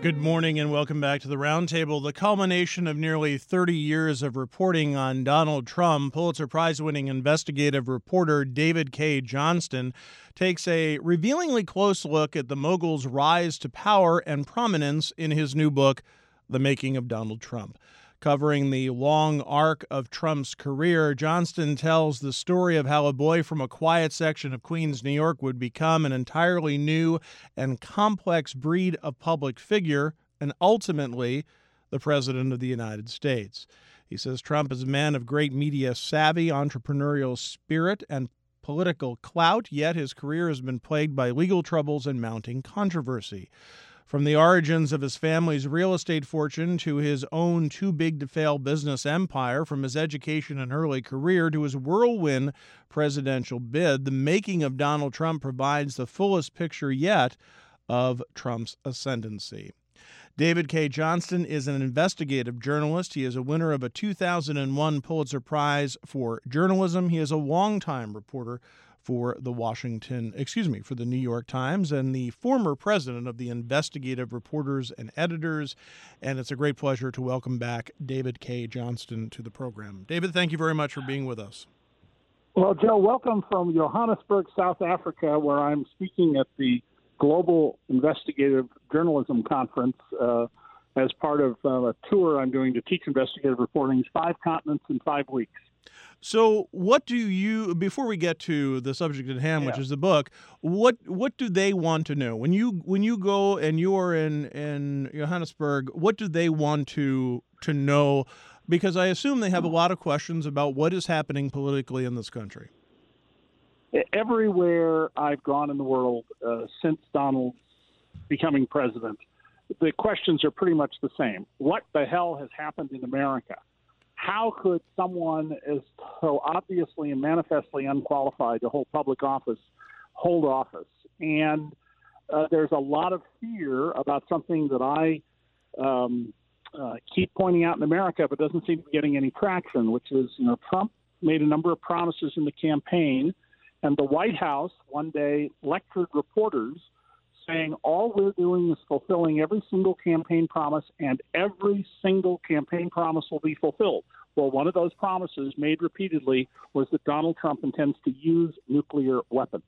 Good morning and welcome back to the Roundtable. The culmination of nearly 30 years of reporting on Donald Trump, Pulitzer Prize-winning investigative reporter David Cay Johnston takes a revealingly close look at the mogul's rise to power and prominence in his new book, The Making of Donald Trump. Covering the long arc of Trump's career, Johnston tells the story of how a boy from a quiet section of Queens, New York, would become an entirely new and complex breed of public figure and ultimately the President of the United States. He says Trump is a man of great media savvy, entrepreneurial spirit, and political clout, yet his career has been plagued by legal troubles and mounting controversy. From the origins of his family's real estate fortune to his own too-big-to-fail business empire, from his education and early career to his whirlwind presidential bid, The Making of Donald Trump provides the fullest picture yet of Trump's ascendancy. David Cay Johnston is an investigative journalist. He is a winner of a 2001 Pulitzer Prize for Journalism. He is a longtime reporter for the New York Times, and the former president of the Investigative Reporters and Editors. And it's a great pleasure to welcome back David Cay Johnston to the program. David, thank you very much for being with us. Well, Joe, welcome from Johannesburg, South Africa, where I'm speaking at the Global Investigative Journalism Conference as part of a tour I'm doing to teach investigative reporting, 5 continents in 5 weeks. So what do you, before we get to the subject at hand, which is the book, what do they want to know? When you go and you are in Johannesburg, what do they want to know? Because I assume they have a lot of questions about what is happening politically in this country. Everywhere I've gone in the world since Donald becoming president, the questions are pretty much the same. What the hell has happened in America? How could someone as so obviously and manifestly unqualified to hold public office hold office? And there's a lot of fear about something that I keep pointing out in America, but doesn't seem to be getting any traction, which is, Trump made a number of promises in the campaign, and the White House one day lectured reporters saying all we're doing is fulfilling every single campaign promise, and every single campaign promise will be fulfilled. Well, one of those promises made repeatedly was that Donald Trump intends to use nuclear weapons.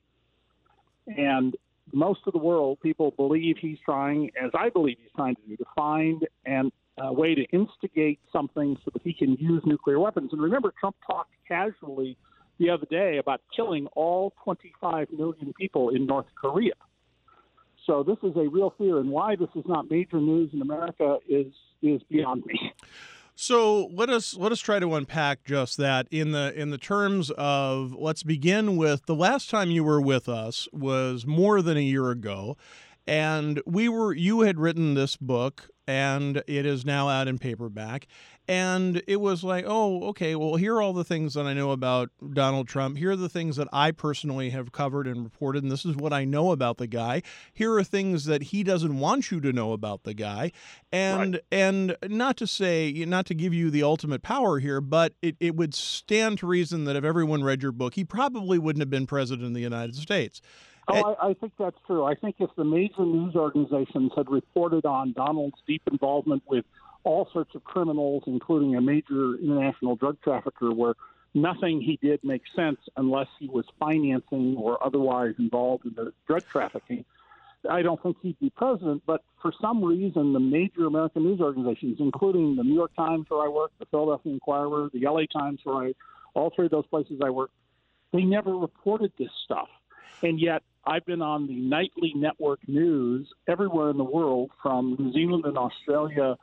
And most of the world, people believe he's trying, as I believe he's trying to do, to find a way to instigate something so that he can use nuclear weapons. And remember, Trump talked casually the other day about killing all 25 million people in North Korea. So this is a real fear, and why this is not major news in America is beyond me. So let us try to unpack just that in the terms of, let's begin with the last time you were with us was more than a year ago, and you had written this book, and it is now out in paperback. And it was like, oh, okay, well, here are all the things that I know about Donald Trump. Here are the things that I personally have covered and reported, and this is what I know about the guy. Here are things that he doesn't want you to know about the guy. And not to give you the ultimate power here, but it would stand to reason that if everyone read your book, he probably wouldn't have been president of the United States. I think that's true. I think if the major news organizations had reported on Donald's deep involvement with all sorts of criminals, including a major international drug trafficker, where nothing he did makes sense unless he was financing or otherwise involved in the drug trafficking, I don't think he'd be president. But for some reason, the major American news organizations, including the New York Times where I work, the Philadelphia Inquirer, the LA Times all 3 of those places I work, they never reported this stuff. And yet I've been on the nightly network news everywhere in the world, from New Zealand and Australia,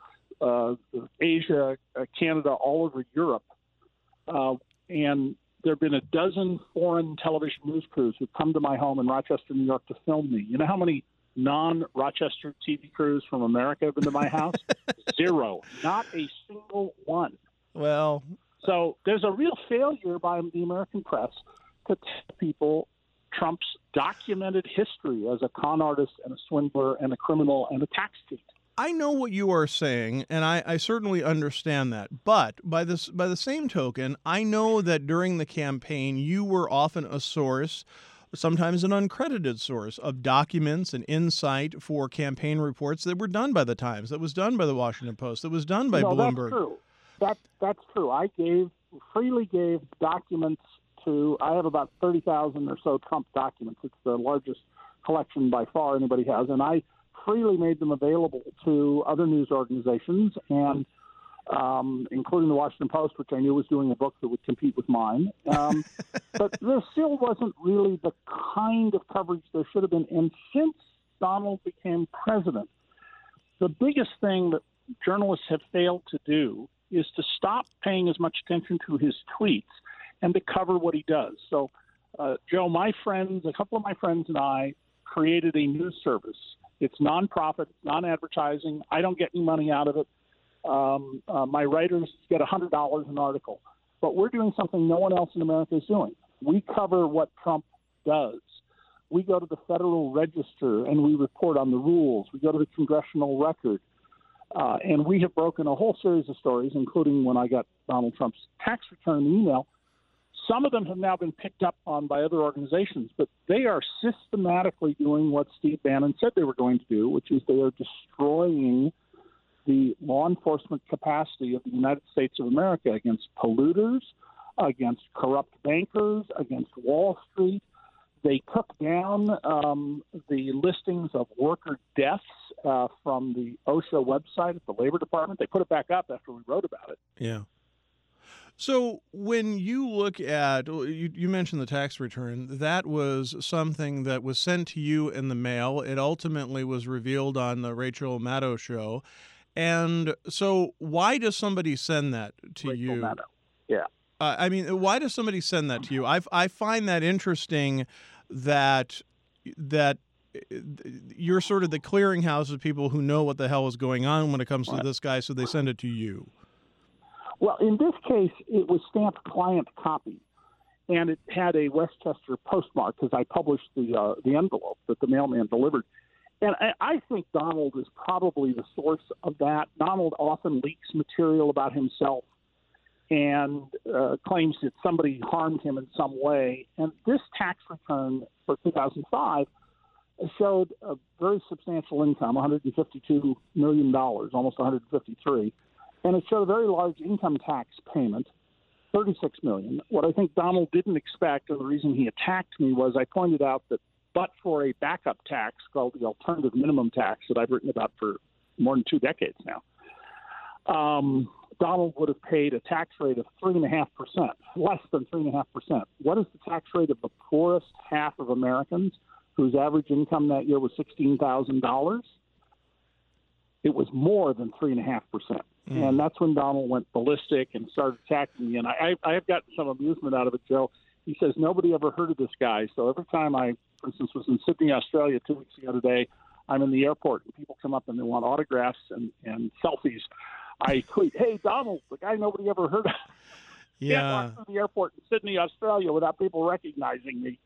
Asia, Canada, all over Europe. And there have been a dozen foreign television news crews who've come to my home in Rochester, New York to film me. You know how many non-Rochester TV crews from America have been to my house? 0. Not a single one. Well, so there's a real failure by the American press to tell people Trump's documented history as a con artist and a swindler and a criminal and a tax cheat. I know what you are saying, and I certainly understand that. But by the same token, I know that during the campaign, you were often a source sometimes an uncredited source of documents and insight for campaign reports that were done by the Times, that was done by the Washington Post, that was done by Bloomberg. That's true. That's true. I freely gave documents to. I have about 30,000 or so Trump documents. It's the largest collection by far anybody has, and I freely made them available to other news organizations, and including the Washington Post, which I knew was doing a book that would compete with mine. But there still wasn't really the kind of coverage there should have been. And since Donald became president, the biggest thing that journalists have failed to do is to stop paying as much attention to his tweets and to cover what he does. So, Joe, a couple of my friends and I created a news service. It's nonprofit, it's non-advertising. I don't get any money out of it. My writers get $100 an article. But we're doing something no one else in America is doing. We cover what Trump does. We go to the Federal Register and we report on the rules. We go to the Congressional Record. And we have broken a whole series of stories, including when I got Donald Trump's tax return email. Some of them have now been picked up on by other organizations, but they are systematically doing what Steve Bannon said they were going to do, which is they are destroying the law enforcement capacity of the United States of America against polluters, against corrupt bankers, against Wall Street. They took down the listings of worker deaths from the OSHA website at the Labor Department. They put it back up after we wrote about it. Yeah. So when you look at, you mentioned the tax return, that was something that was sent to you in the mail. It ultimately was revealed on the Rachel Maddow show. And so why does somebody send that to Rachel you? Maddow. Yeah. Why does somebody send that to you? I find that interesting that you're sort of the clearinghouse of people who know what the hell is going on when it comes to this guy, so they send it to you. Well, in this case, it was stamped client copy, and it had a Westchester postmark because I published the envelope that the mailman delivered. And I think Donald is probably the source of that. Donald often leaks material about himself and claims that somebody harmed him in some way. And this tax return for 2005 showed a very substantial income, $152 million, almost $153. And it showed a very large income tax payment, $36 million. What I think Donald didn't expect, and the reason he attacked me, was I pointed out that but for a backup tax called the alternative minimum tax that I've written about for more than 2 decades now, Donald would have paid a tax rate of 3.5%, less than 3.5%. What is the tax rate of the poorest half of Americans whose average income that year was $16,000? It was more than 3.5%. And that's when Donald went ballistic and started attacking me. And I have gotten some amusement out of it, Joe. He says nobody ever heard of this guy. So every time I, for instance, was in Sydney, Australia 2 weeks ago today, I'm in the airport and people come up and they want autographs and selfies. I tweet, "Hey, Donald, the guy nobody ever heard of." Yeah. Can't walk through the airport in Sydney, Australia without people recognizing me.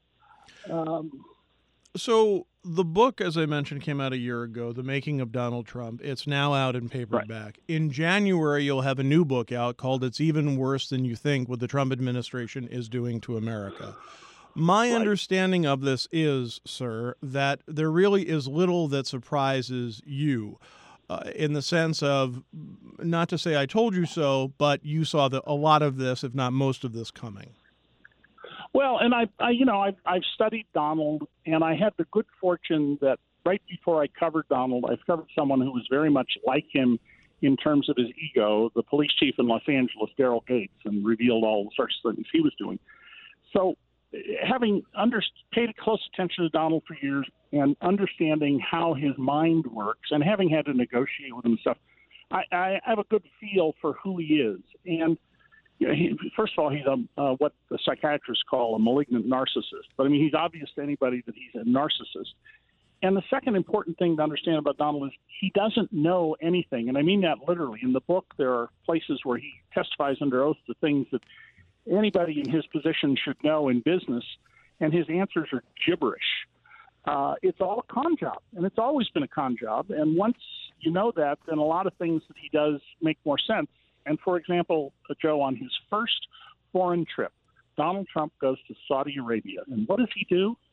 So the book, as I mentioned, came out a year ago, The Making of Donald Trump. It's now out in paperback. Right. In January, you'll have a new book out called It's Even Worse Than You Think, What the Trump Administration is Doing to America. My understanding of this is, sir, that there really is little that surprises you in the sense of, not to say I told you so, but you saw a lot of this, if not most of this, coming. Well, and I've studied Donald, and I had the good fortune that right before I covered Donald, I covered someone who was very much like him in terms of his ego, the police chief in Los Angeles, Daryl Gates, and revealed all the sorts of things he was doing. So having paid close attention to Donald for years and understanding how his mind works and having had to negotiate with him and stuff, I have a good feel for who he is. And first of all, he's what the psychiatrists call a malignant narcissist. But, I mean, he's obvious to anybody that he's a narcissist. And the second important thing to understand about Donald is he doesn't know anything. And I mean that literally. In the book, there are places where he testifies under oath to things that anybody in his position should know in business, and his answers are gibberish. It's all a con job, and it's always been a con job. And once you know that, then a lot of things that he does make more sense. And, for example, Joe, on his first foreign trip, Donald Trump goes to Saudi Arabia. And what does he do?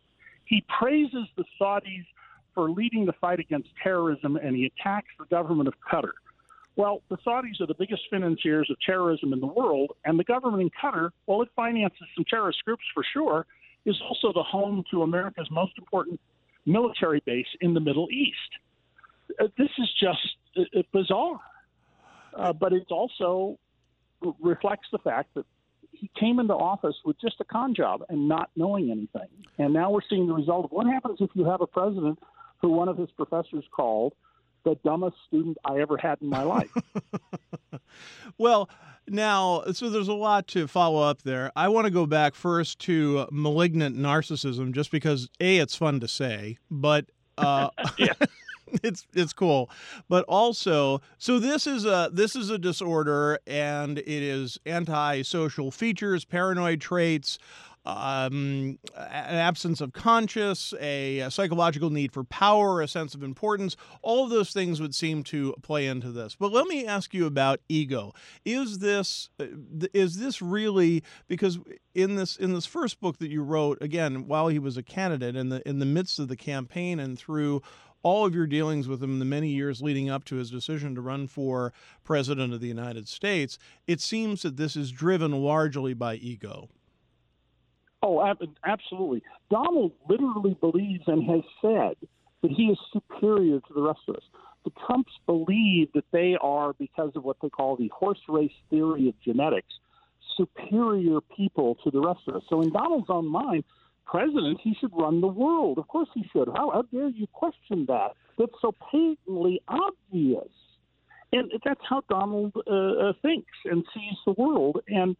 He praises the Saudis for leading the fight against terrorism, and he attacks the government of Qatar. Well, the Saudis are the biggest financiers of terrorism in the world, and the government in Qatar, while it finances some terrorist groups for sure, is also the home to America's most important military base in the Middle East. This is just bizarre, but it also reflects the fact that he came into office with just a con job and not knowing anything. And now we're seeing the result of what happens if you have a president who one of his professors called the dumbest student I ever had in my life. Well, now, so there's a lot to follow up there. I want to go back first to malignant narcissism, just because it's fun to say, but Yeah. it's cool. But also, so this is a disorder, and it is antisocial features, paranoid traits, an absence of conscience, a psychological need for power, a sense of importance. All of those things would seem to play into this. But let me ask you about ego. Is this really, because in this first book that you wrote, again, while he was a candidate, in the midst of the campaign and through all of your dealings with him in the many years leading up to his decision to run for president of the United States, it seems that this is driven largely by ego. Oh, absolutely. Donald literally believes and has said that he is superior to the rest of us. The Trumps believe that they are, because of what they call the horse race theory of genetics, superior people to the rest of us. So in Donald's own mind, president, he should run the world. Of course he should. How dare you question that? That's so patently obvious. And that's how Donald thinks and sees the world. And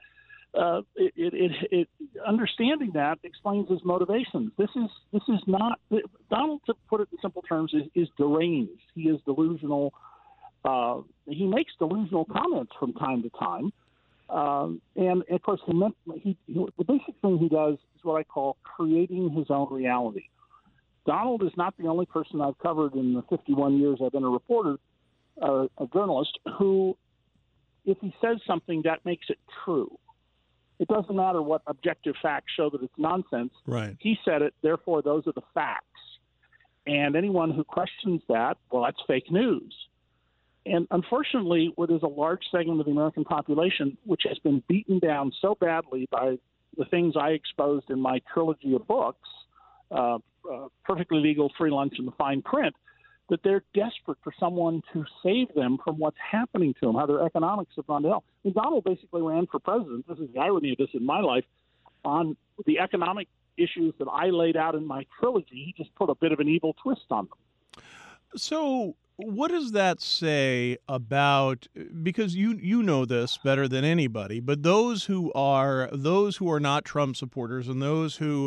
understanding that explains his motivations. This is not Donald, to put it in simple terms, is deranged. He is delusional. He makes delusional comments from time to time, and of course, the basic thing he does is what I call creating his own reality. Donald is not the only person I've covered in the 51 years I've been a reporter, a journalist, who, if he says something, that makes it true. It doesn't matter what objective facts show that it's nonsense. Right. He said it, therefore those are the facts. And anyone who questions that, well, that's fake news. And unfortunately, there's a large segment of the American population which has been beaten down so badly by the things I exposed in my trilogy of books, Perfectly Legal, Free Lunch, and the Fine Print, that they're desperate for someone to save them from what's happening to them, how their economics have gone to hell. I mean, Donald basically ran for president. This is the irony of this in my life. On the economic issues that I laid out in my trilogy, he just put a bit of an evil twist on them. So what does that say about, because you know this better than anybody, but those who are not Trump supporters and those who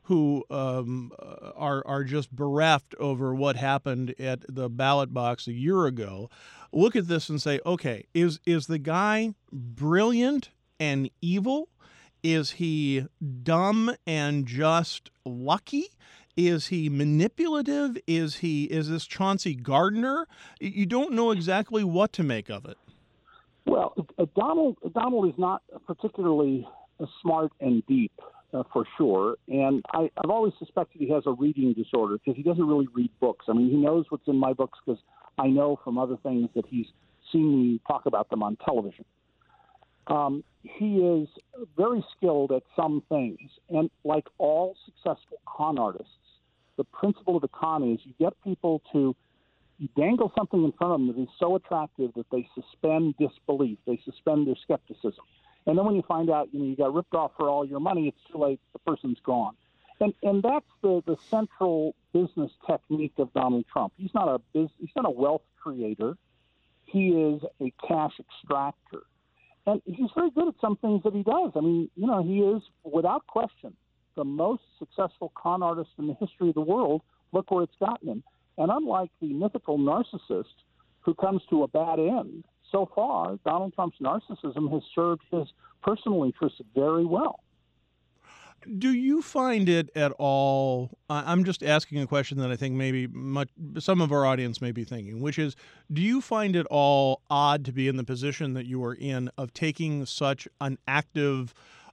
are just bereft over what happened at the ballot box a year ago, look at this and say, okay, is the guy brilliant and evil? Is he dumb and just lucky? Is he manipulative? Is this Chauncey Gardner? You don't know exactly what to make of it. Well, Donald is not particularly smart and deep. For sure. And I've always suspected he has a reading disorder because he doesn't really read books. I mean, he knows what's in my books because I know from other things that he's seen me talk about them on television. He is very skilled at some things. And like all successful con artists, the principle of the con is you get people to you dangle something in front of them that is so attractive that they suspend disbelief, they suspend their skepticism. And then when you find out, you got ripped off for all your money, it's too late. The person's gone. And that's the central business technique of Donald Trump. He's not a wealth creator. He is a cash extractor. And he's very good at some things that he does. I mean, he is, without question, the most successful con artist in the history of the world. Look where it's gotten him. And unlike the mythical narcissist who comes to a bad end, so far, Donald Trump's narcissism has served his personal interests very well. Do you find it at all, I'm just asking a question that I think maybe some of our audience may be thinking, which is, do you find it all odd to be in the position that you are in of taking such an active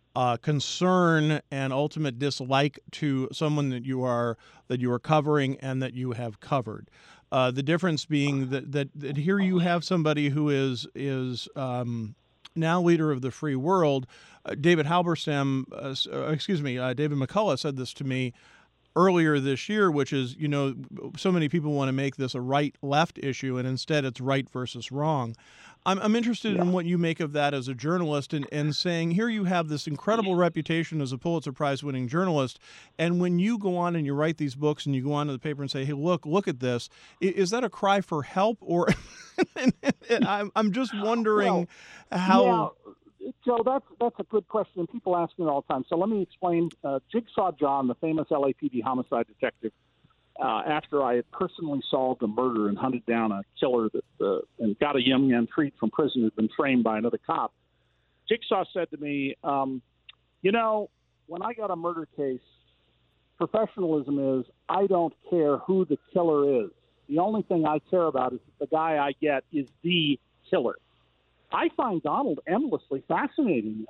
concern and ultimate dislike to someone that you are covering and that you have covered. The difference being that here you have somebody who is now leader of the free world. David Halberstam, David McCullough said this to me earlier this year, which is, so many people want to make this a right-left issue, and instead it's right versus wrong. I'm interested in what you make of that as a journalist and saying, here you have this incredible reputation as a Pulitzer Prize-winning journalist, and when you go on and you write these books and you go on to the paper and say, hey, look at this, is that a cry for help? Or I'm just wondering how... Yeah. Joe, that's a good question. People ask me all the time. So let me explain. Jigsaw John, the famous LAPD homicide detective, after I had personally solved a murder and hunted down a killer and got a young man freed from prison who'd been framed by another cop, Jigsaw said to me, when I got a murder case, professionalism is I don't care who the killer is. The only thing I care about is that the guy I get is the killer. I find Donald endlessly fascinating.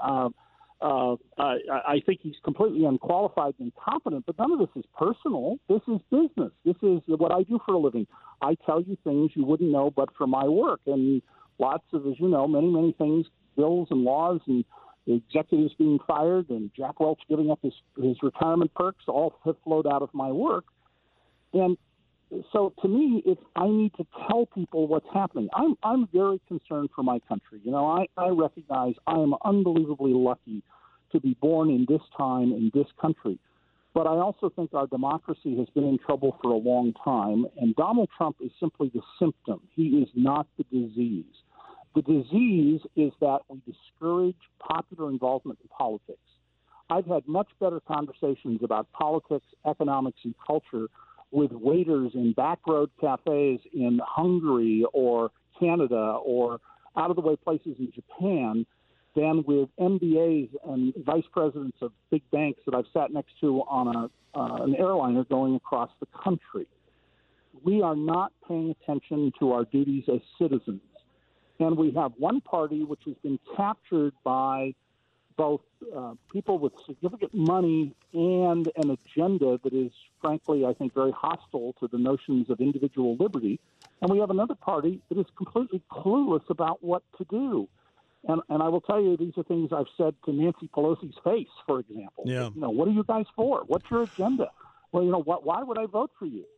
I think he's completely unqualified and incompetent, but none of this is personal. This is business. This is what I do for a living. I tell you things you wouldn't know but for my work, and lots of, as you know, many things, bills and laws and executives being fired and Jack Welch giving up his retirement perks all have flowed out of my work. And so to me, I need to tell people what's happening. I'm very concerned for my country. I recognize I am unbelievably lucky to be born in this time in this country. But I also think our democracy has been in trouble for a long time, and Donald Trump is simply the symptom. He is not the disease. The disease is that we discourage popular involvement in politics. I've had much better conversations about politics, economics, and culture with waiters in backroad cafes in Hungary or Canada or out-of-the-way places in Japan than with MBAs and vice presidents of big banks that I've sat next to on an airliner going across the country. We are not paying attention to our duties as citizens. And we have one party which has been captured by both people with significant money and an agenda that is, frankly, I think, very hostile to the notions of individual liberty. And we have another party that is completely clueless about what to do. And I will tell you, these are things I've said to Nancy Pelosi's face, for example. Yeah. What are you guys for? What's your agenda? Well, why would I vote for you?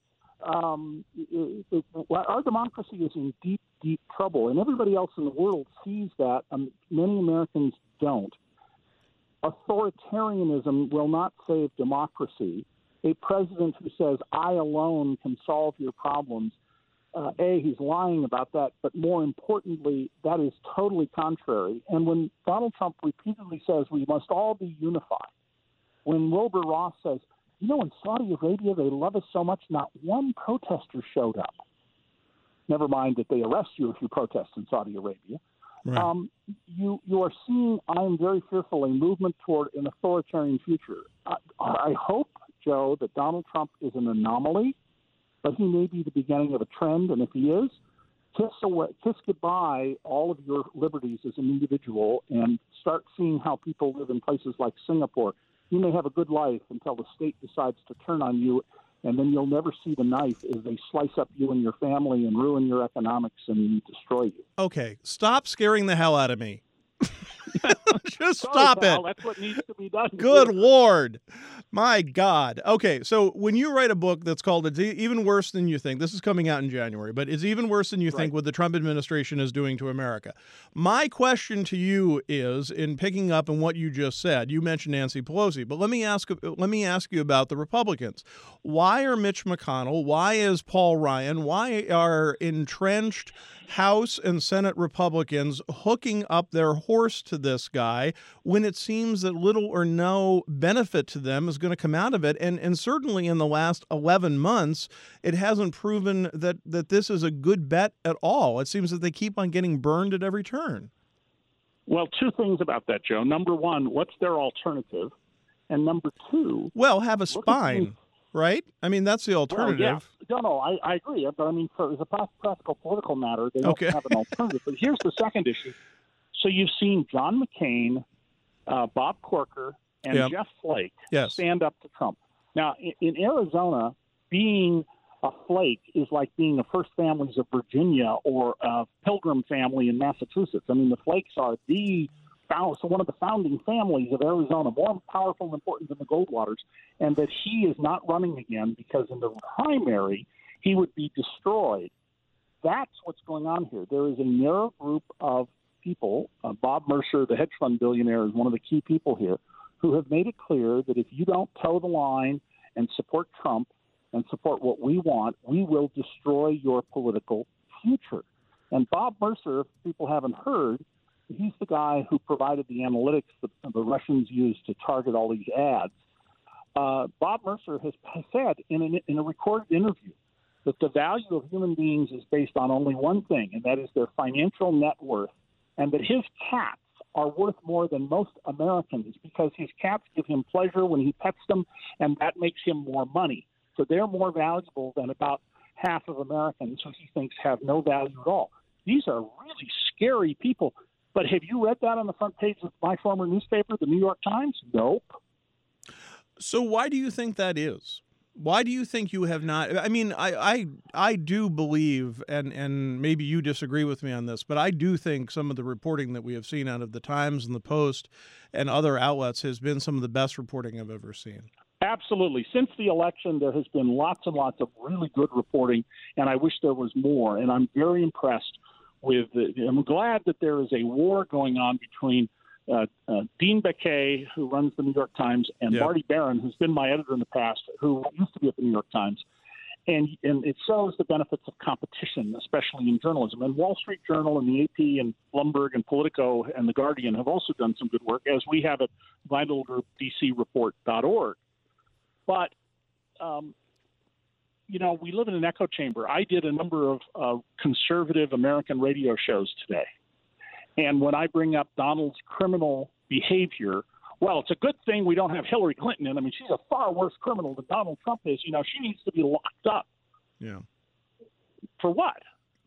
Our democracy is in deep, deep trouble, and everybody else in the world sees that. Many Americans don't. Authoritarianism will not save democracy. A president who says, I alone can solve your problems, he's lying about that, but more importantly, that is totally contrary. And when Donald Trump repeatedly says we must all be unified, when Wilbur Ross says, in Saudi Arabia, they love us so much, not one protester showed up. Never mind that they arrest you if you protest in Saudi Arabia. Right. You are seeing, I am very fearful, a movement toward an authoritarian future. I hope, Joe, that Donald Trump is an anomaly, but he may be the beginning of a trend. And if he is, kiss goodbye all of your liberties as an individual and start seeing how people live in places like Singapore. You may have a good life until the state decides to turn on you, and then you'll never see the knife as they slice up you and your family and ruin your economics and destroy you. Okay, stop scaring the hell out of me. Just Sorry, stop pal, it. That's what needs to be done. Good Lord. My God. Okay, so when you write a book that's called It's Even Worse Than You Think, this is coming out in January, but It's Even Worse Than You Think What the Trump Administration is Doing to America. My question to you is, in picking up on what you just said, you mentioned Nancy Pelosi, but let me ask you about the Republicans. Why are Mitch McConnell, why is Paul Ryan, why are entrenched House and Senate Republicans hooking up their horse to this guy when it seems that little or no benefit to them is going to come out of it? And certainly in the last 11 months, it hasn't proven that this is a good bet at all. It seems that they keep on getting burned at every turn. Well, two things about that, Joe. Number one, what's their alternative? And number two... Well, have a spine, right? I mean, that's the alternative. Well, yeah. No, I agree. But, I mean, as a practical political matter, they don't have an alternative. But here's the second issue. So you've seen John McCain Bob Corker, and Yep. Jeff Flake Yes. stand up to Trump. Now, in Arizona, being a flake is like being the First Families of Virginia or a Pilgrim family in Massachusetts. I mean, the Flakes are one of the founding families of Arizona, more powerful and important than the Goldwaters, and that he is not running again because in the primary he would be destroyed. That's what's going on here. There is a narrow group of people, Bob Mercer, the hedge fund billionaire, is one of the key people here, who have made it clear that if you don't toe the line and support Trump and support what we want, we will destroy your political future. And Bob Mercer, if people haven't heard, he's the guy who provided the analytics that the Russians used to target all these ads. Bob Mercer has said in a recorded interview that the value of human beings is based on only one thing, and that is their financial net worth, and that his cats are worth more than most Americans because his cats give him pleasure when he pets them, and that makes him more money. So they're more valuable than about half of Americans who he thinks have no value at all. These are really scary people. But have you read that on the front page of my former newspaper, the New York Times? Nope. So why do you think that is? Why do you think you have not? I mean, I do believe, and maybe you disagree with me on this, but I do think some of the reporting that we have seen out of the Times and the Post and other outlets has been some of the best reporting I've ever seen. Absolutely. Since the election, there has been lots and lots of really good reporting, and I wish there was more. And I'm very impressed with I'm glad that there is a war going on between Dean Baquet, who runs the New York Times, and Yep. Marty Baron, who's been my editor in the past, who used to be at the New York Times. And it shows the benefits of competition, especially in journalism. And Wall Street Journal and the AP and Bloomberg and Politico and The Guardian have also done some good work, as we have at my little group, dcreport.org. But, we live in an echo chamber. I did a number of conservative American radio shows today. And when I bring up Donald's criminal behavior, well, it's a good thing we don't have Hillary Clinton in. I mean, she's a far worse criminal than Donald Trump is. She needs to be locked up. Yeah. For what?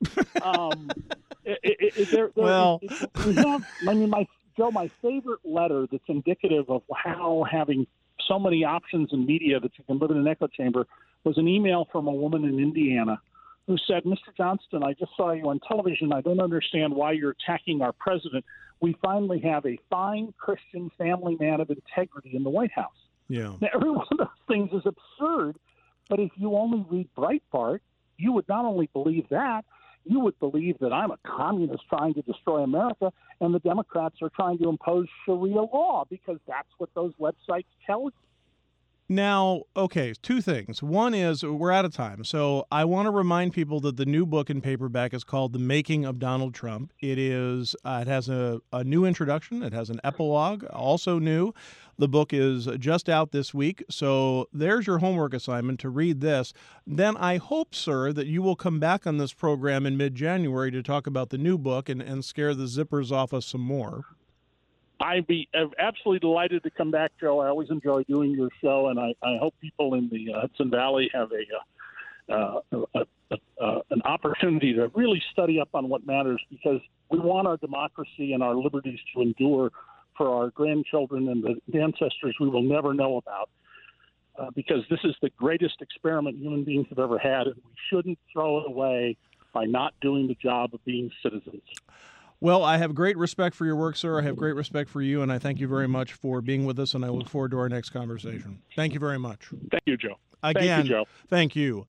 My favorite letter that's indicative of how having so many options in media that you can live in an echo chamber was an email from a woman in Indiana who said, Mr. Johnston, I just saw you on television. I don't understand why you're attacking our president. We finally have a fine Christian family man of integrity in the White House. Yeah. Now, every one of those things is absurd, but if you only read Breitbart, you would not only believe that, you would believe that I'm a communist trying to destroy America and the Democrats are trying to impose Sharia law because that's what those websites tell you. Now, okay, two things. One is we're out of time. So I want to remind people that the new book in paperback is called The Making of Donald Trump. It has a new introduction. It has an epilogue, also new. The book is just out this week. So there's your homework assignment to read this. Then I hope, sir, that you will come back on this program in mid-January to talk about the new book and scare the zippers off us some more. I'd be absolutely delighted to come back, Joe. I always enjoy doing your show, and I hope people in the Hudson Valley have an opportunity to really study up on what matters, because we want our democracy and our liberties to endure for our grandchildren and the ancestors we will never know about, because this is the greatest experiment human beings have ever had, and we shouldn't throw it away by not doing the job of being citizens. Well, I have great respect for your work, sir. I have great respect for you, and I thank you very much for being with us, and I look forward to our next conversation. Thank you very much. Thank you, Joe. Again, thank you, Joe. Thank you.